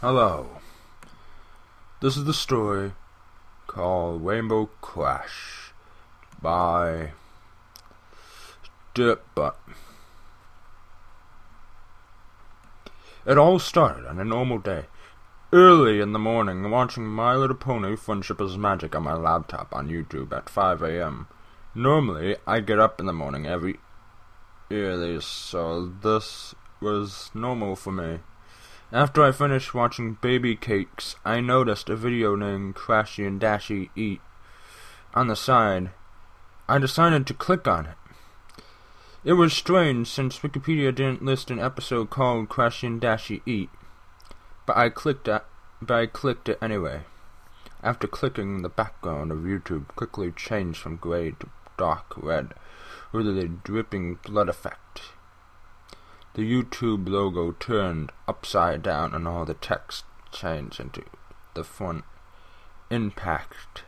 Hello. This is the story called Rainbow Crash by Dirtbutt. It all started on a normal day. Early in the morning, watching My Little Pony Friendship is Magic on my laptop on YouTube at 5 a.m. Normally, I get up in the morning every early, so this was normal for me. After I finished watching Baby Cakes, I noticed a video named Crashy and Dashy Eat on the side. I decided to click on it. It was strange since Wikipedia didn't list an episode called Crashy and Dashy Eat, but I clicked it anyway. After clicking, the background of YouTube quickly changed from gray to dark red with a dripping blood effect. The YouTube logo turned upside down and all the text changed into the font Impact.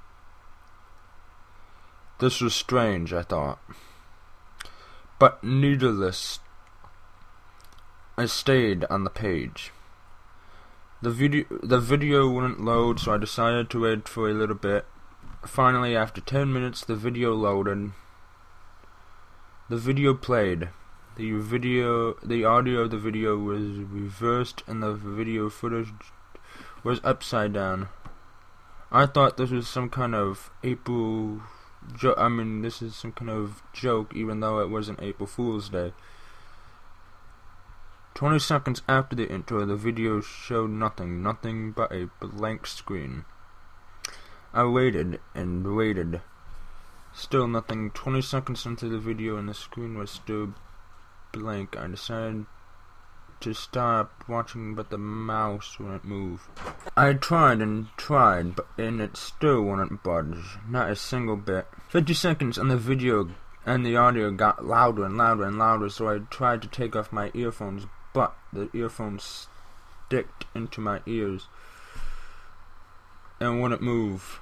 This was strange, I thought. But needless, I stayed on the page. The video wouldn't load, so I decided to wait for a little bit. Finally, after 10 minutes, the video loaded. The video played. The audio of the video was reversed and the video footage was upside down. I thought this was some kind of this is some kind of joke, even though it wasn't April Fool's Day. 20 seconds after the intro, the video showed nothing but a blank screen. I waited and waited. Still nothing. 20 seconds into the video and the screen was still blank. I decided to stop watching, but the mouse wouldn't move. I tried and tried, and it still wouldn't budge. Not a single bit. 50 seconds and the video and the audio got louder and louder and louder, so I tried to take off my earphones, but the earphones sticked into my ears and wouldn't move.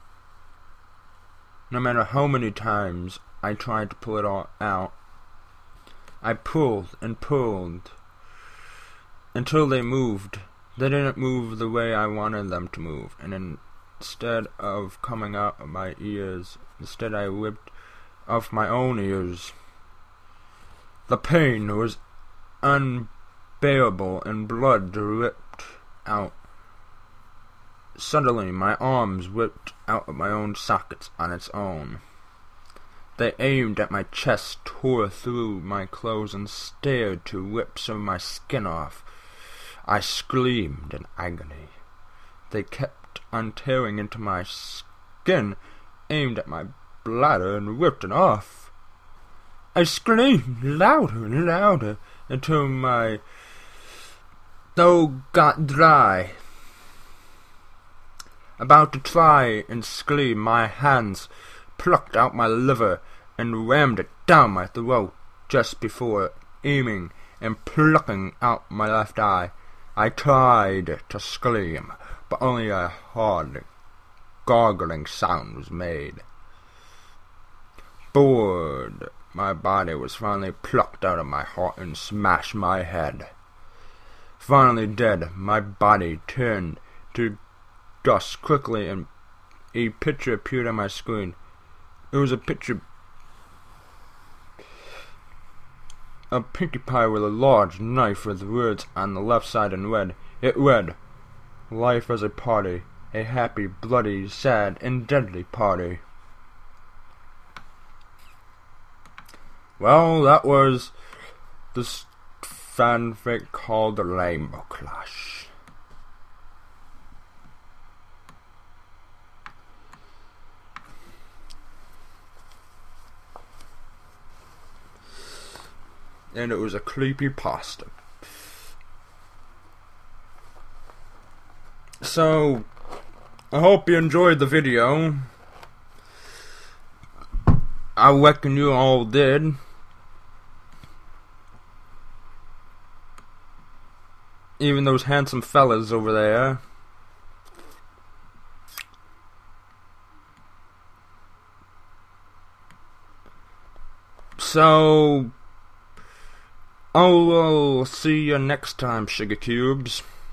No matter how many times I tried to pull it all out, I pulled and pulled until they moved. They didn't move the way I wanted them to move, and instead of coming out of my ears, instead I ripped off my own ears. The pain was unbearable and blood dripped out. Suddenly, my arms whipped out of my own sockets on its own. They aimed at my chest, tore through my clothes, and stared to rip some of my skin off. I screamed in agony. They kept on tearing into my skin, aimed at my bladder, and ripped it off. I screamed louder and louder until my throat got dry. About to try and scream, my hands plucked out my liver and rammed it down my throat just before aiming and plucking out my left eye. I tried to scream, but only a hard, gargling sound was made. Bored, my body was finally plucked out of my heart and smashed my head. Finally dead, my body turned to dust quickly, and a picture appeared on my screen. It was a picture of Pinkie Pie with a large knife with words on the left side in red. It read, "Life as a party, a happy, bloody, sad, and deadly party." Well, that was this fanfic called The Rainbow Crash. And it was a creepypasta. So, I hope you enjoyed the video. I reckon you all did. Even those handsome fellas over there. So, I will see you next time, Sugar Cubes.